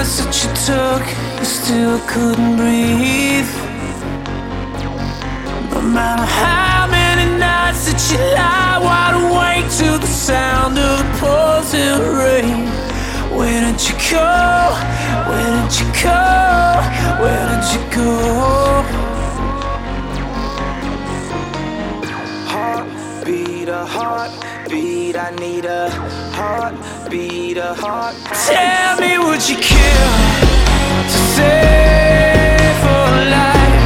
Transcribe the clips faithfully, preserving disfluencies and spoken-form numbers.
breaths that you took, you still couldn't breathe. No matter how many nights that you lie wide awake to the sound of the pouring rain. Where did you go? Where did you go? Where did you go? Heartbeat, a heartbeat, I need a heartbeat, a heart. Tell me, would you kill to save a life?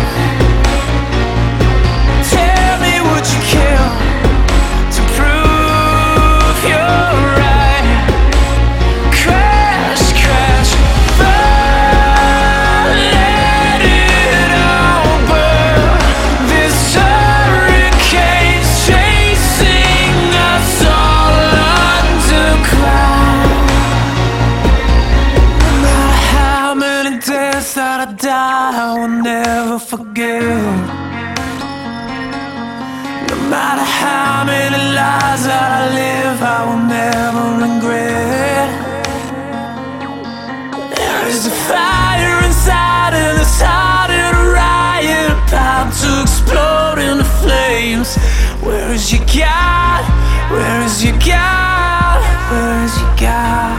Tell me, would you kill to prove you're right? Crash, crash, burn, let it all burn. This hurricane's chasing us all underground. No matter how many deaths that I die, I will never forget. No matter how many lives that I live, I will never regret. There is a fire inside and it's harder to riot, about to explode into flames. Where is your God? Where is your God? Where is your God?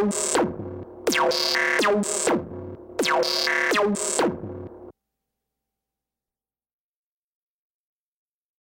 Thank you.